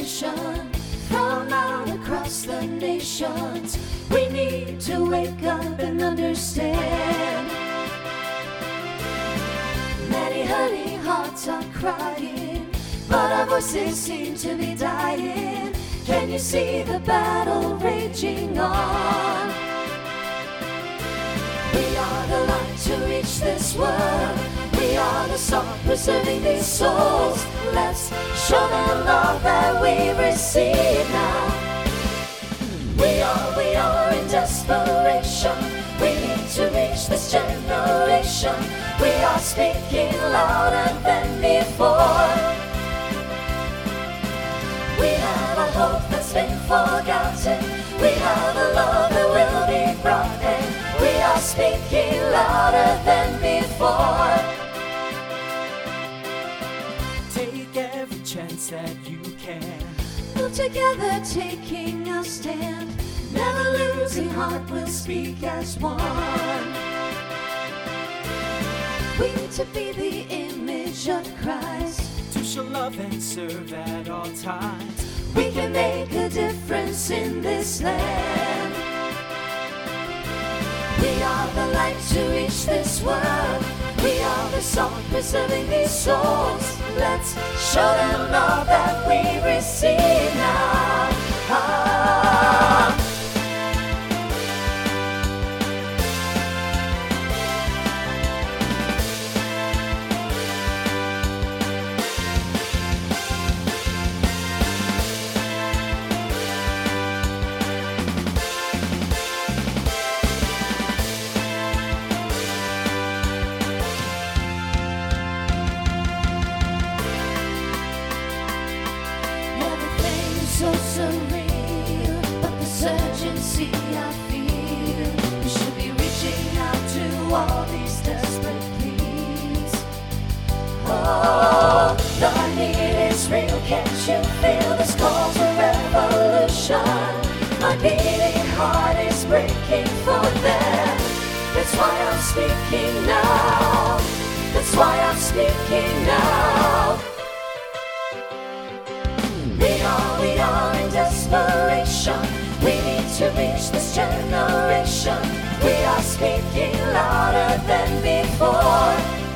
generation from out across the nations. We need to wake up and understand. Many hurting hearts are crying, but our voices seem to be dying. Can you see the battle raging on? We are the light to reach this world. We are the salt preserving these souls. Let's show them love that we receive now. We are in desperation. We need to reach this generation. We are speaking louder than before. We have a hope that's been forgotten. We have a love that will be brought in. We are speaking louder than before. Take every chance that you can. Move together, taking a stand. Never losing heart, we'll speak as one. We need to be the image of Christ. To show love and serve at all times. We can make a difference in this land. We are the light to reach this world. We are the salt preserving these souls. Let's show them love that we receive now. Ah. So surreal, but this urgency I feel. We should be reaching out to all these desperate pleas. Oh, the need is real, can't you feel this call to revolution? My beating heart is breaking for them. That's why I'm speaking now. That's why I'm speaking now. We are in desperation. We need to reach this generation. We are speaking louder than before.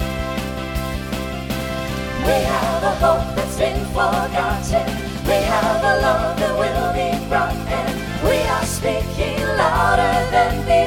We have a hope that's been forgotten. We have a love that will be brought in. We are speaking louder than before.